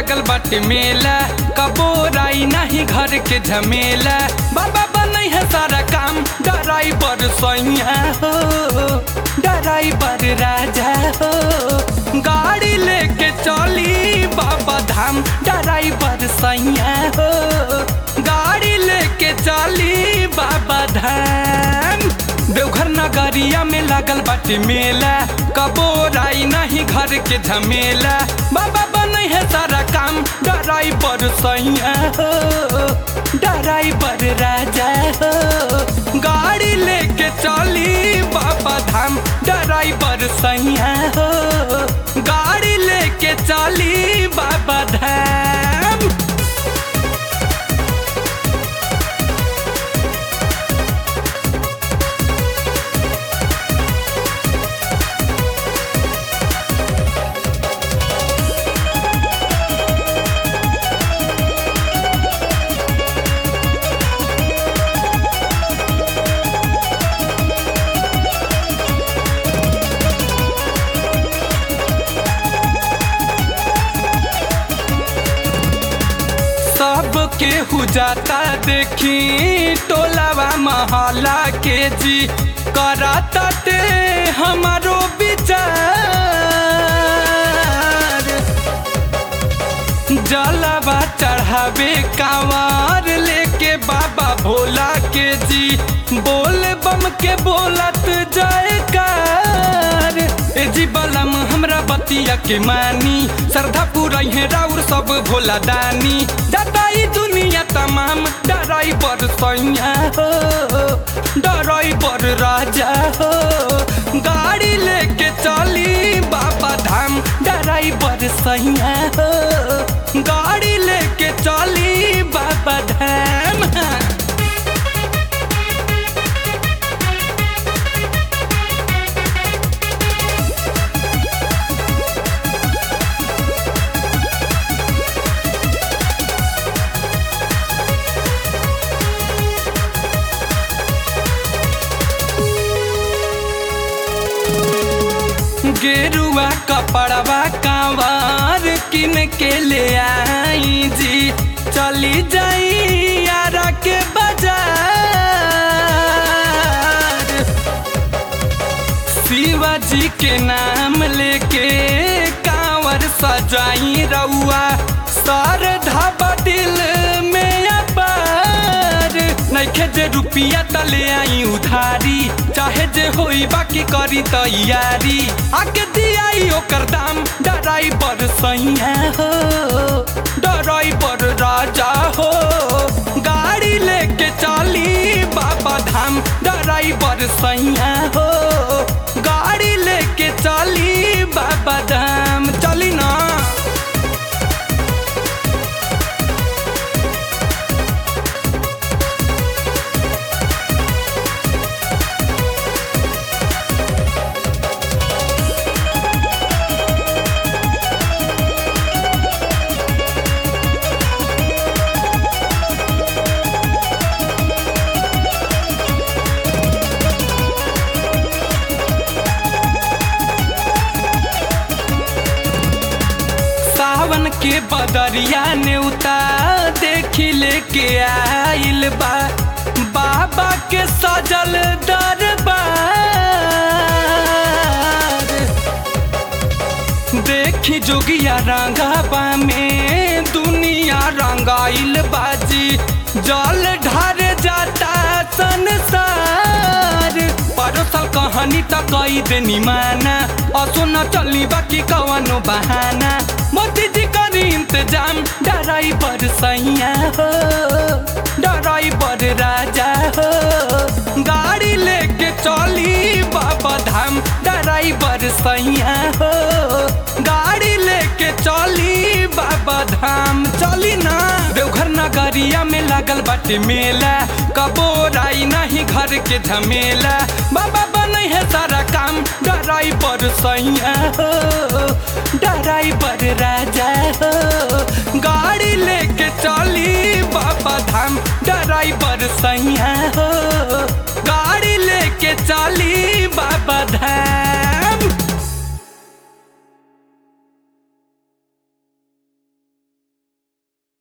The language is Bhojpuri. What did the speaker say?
लागल बाटे मेला, कबोराई नहीं घर के झमेला। बाबा बनै है सारा काम, ड्राइवर सैया हो, ड्राइवर राजा हो। गाड़ी लेके चली बाबा धाम, ड्राइवर सैया हो, गाड़ी लेके चली बाबा धाम। देवघर नगरिया में लागल बाटे मेला, कबोराई नहीं घर के झमेला। बाबा बनै है सारा काम, ड्राइवर सैया हो, ड्राइवर राजा हो। गाड़ी लेके चली बाबा धाम, ड्राइवर सैया हो, गाड़ी लेके चली बाबा धाम। सब केहू जाता देखी टोलावा महला के जी, कराता ते हमारो विचार। जलवा चढ़ावे कांवर लेके बाबा भोला के जी, बोल बम के बोलत जयकार। ए जी बलम हमरा बतिया के मानी, श्रद्धा पूराई है राउर सब भोला दानी। जाताई दुनिया तमाम, ड्राइवर सैया हो, ड्राइवर राजा हो। गाड़ी लेके चली बाबा धाम, ड्राइवर सैया हो, गाड़ी लेके चली बाबा धाम। गेरुआ कपड़वा कांवर किन के ले आई जी, चली जाई यारा के बाजार। शिवाजी के नाम लेके कांवर सजाई रउआ, श्रद्धा दिल में अपार। नइखे जे रुपिया तले आई उधारी, चाहे जे होई बाकी करी तैयारी। आके दियाई ओकर दाम, ड्राइवर सैया हो, ड्राइवर राजा हो। गाड़ी लेके चली बाबा धाम, ड्राइवर सैया हो, गाड़ी लेके चली बाबा धाम। चली ना। सावन के बदरिया नेउता देखी लेके आइल बा, बाबा के सजल दरबार। देखी जोगिया रंगाबा में दुनिया रंगाइल बाजी, जल ढार जाता संसार। परोसल कहानी त कई देनी माना, असो न चली बाकी कवनो बहाना। मोदी जी करी इंतजाम, ड्राइवर सैया हो, ड्राइवर राजा हो। गाड़ी लेके चली बाबा धाम, ड्राइवर सैया हो, गाड़ी लेके चली बाबा धाम। चली ना। देवघर नगरिया में लागल बाटे मेला, कबोराई नहीं घर के झमेला। बाबा बनै है सारा काम, ड्राइवर सैया हो, ड्राइवर राजा हो। गाड़ी लेके चली बाबा धाम, ड्राइवर सैया